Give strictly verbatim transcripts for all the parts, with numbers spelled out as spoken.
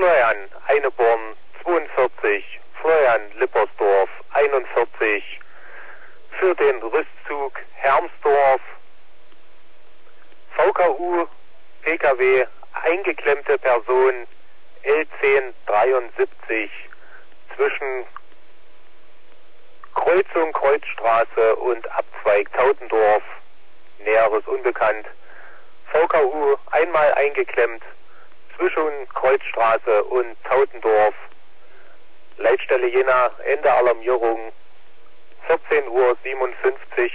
Florian Eineborn zweiundvierzig, Florian Lippersdorf einundvierzig, für den Rüstzug Hermsdorf, V K U, P K W, eingeklemmte Person L zehn dreiundsiebzig zwischen Kreuzung Kreuzstraße und Abzweig Tautendorf, Näheres unbekannt. V K U einmal eingeklemmt zwischen Kreuzstraße und Tautendorf. Leitstelle Jena, Ende Alarmierung, vierzehn Uhr siebenundfünfzig.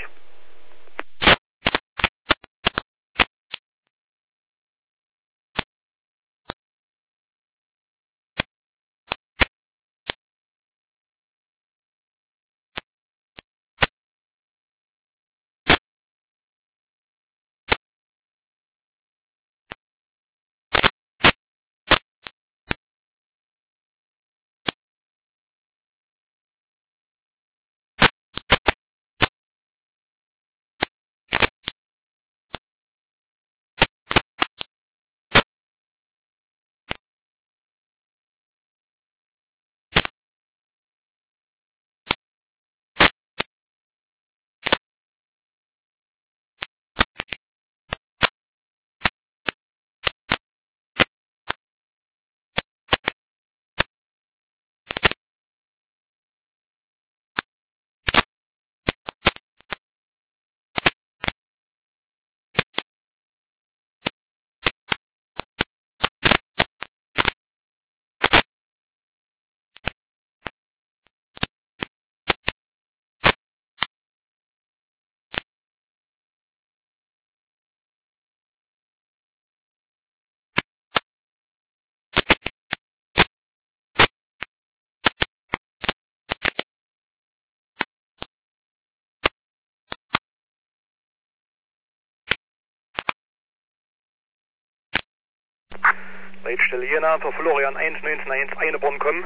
Leitstelle Jena für Florian eins neun eins Eineborn kommen.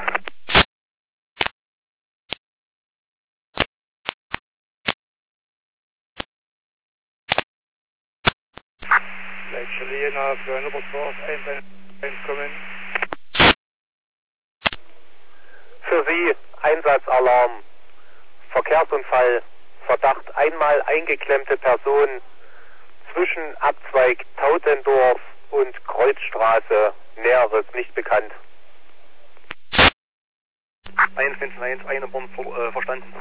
Leitstelle Jena für Lippersdorf eins eins kommen. Für Sie Einsatzalarm, Verkehrsunfall, Verdacht einmal eingeklemmte Person zwischen Abzweig Tautendorf und Kreuzstraße, Näheres nicht bekannt. eins neun eins Eineborn äh, verstanden.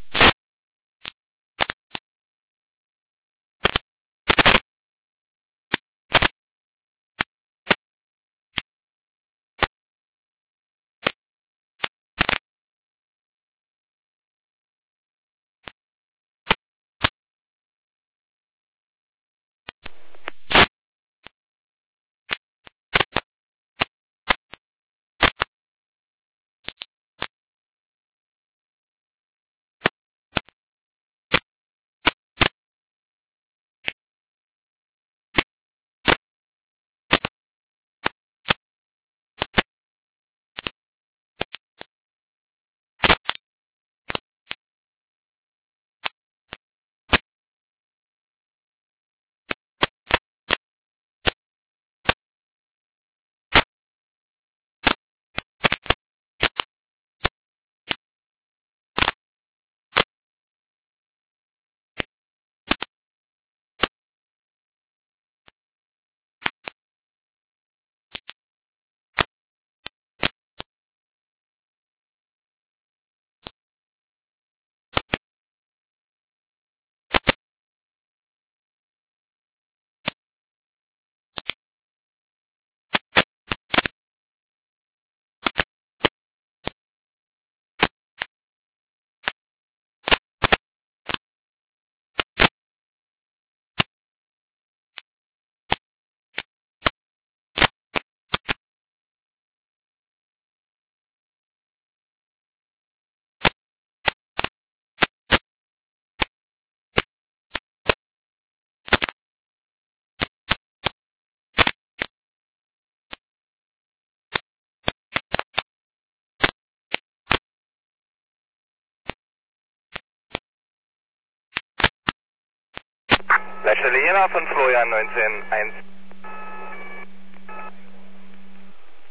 Leitstelle Jena von Florian neunzehn eins. Florian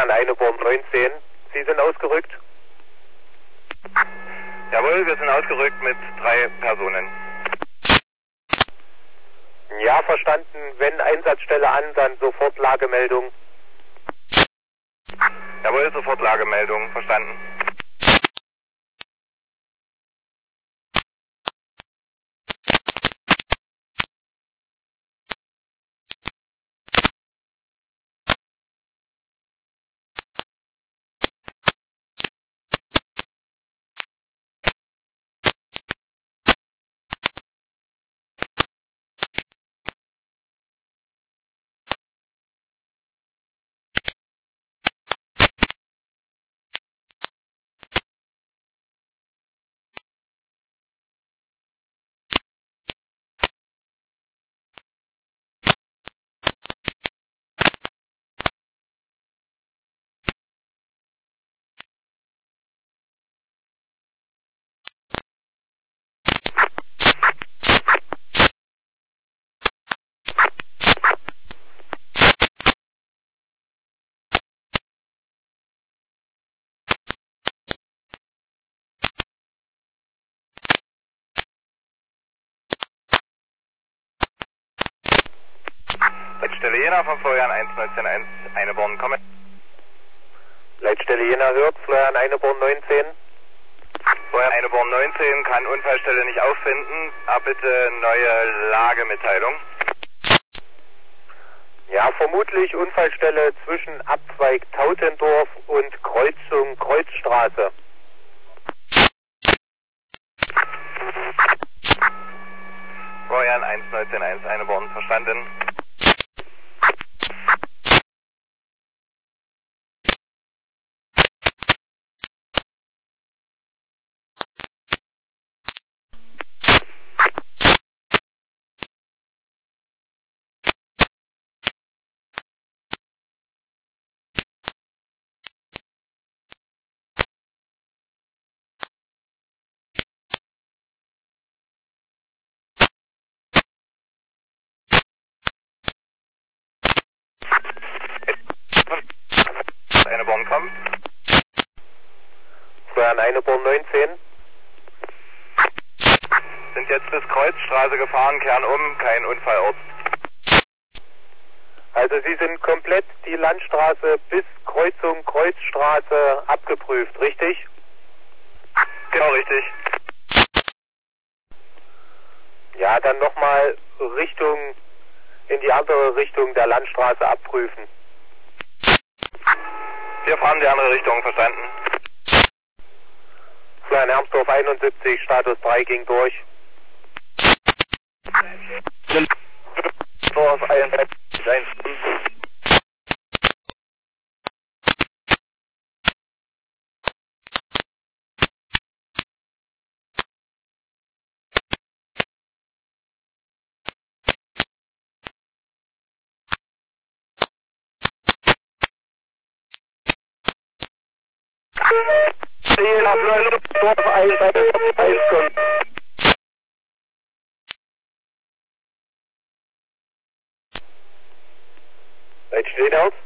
Florian Eineborn neunzehn, Sie sind ausgerückt? Jawohl, wir sind ausgerückt mit drei Personen. Ja, verstanden. Wenn Einsatzstelle an, dann sofort Lagemeldung. Jawohl, sofort Lagemeldung, verstanden. Leitstelle Jena von Florian eins neunzehn eins Eineborn, kommen. Leitstelle Jena hört, Florian Eineborn neunzehn. Florian Eineborn neunzehn kann Unfallstelle nicht auffinden. Ab bitte neue Lagemitteilung. Ja, vermutlich Unfallstelle zwischen Abzweig Tautendorf und Kreuzung Kreuzstraße. Florian eins neunzehn eins Eineborn, verstanden. Eineborn kommt. Florian Eineborn neunzehn. Sind jetzt bis Kreuzstraße gefahren, kehren um, kein Unfallort. Also Sie sind komplett die Landstraße bis Kreuzung Kreuzstraße abgeprüft, richtig? Genau, richtig. Ja, dann nochmal Richtung, in die andere Richtung der Landstraße abprüfen. Wir fahren die andere Richtung, verstanden. Florian Hermsdorf einundsiebzig, Status drei ging durch. Dorf eins eins. Jena Dorf eins eins kommt. Leitstelle aus.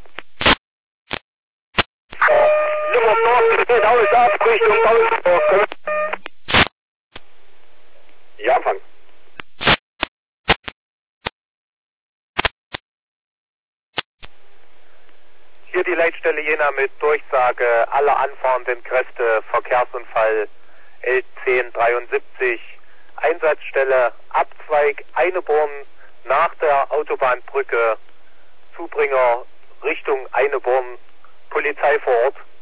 Nummer geht aus ab Richtung Tausendorf. Ja, Anfang. Hier die Leitstelle Jena mit Durchsage aller anfahrenden Kräfte, Verkehrsunfall L zehn dreiundsiebzig, Einsatzstelle Abzweig Eineborn nach der Autobahnbrücke, Zubringer Richtung Eineborn, Polizei vor Ort.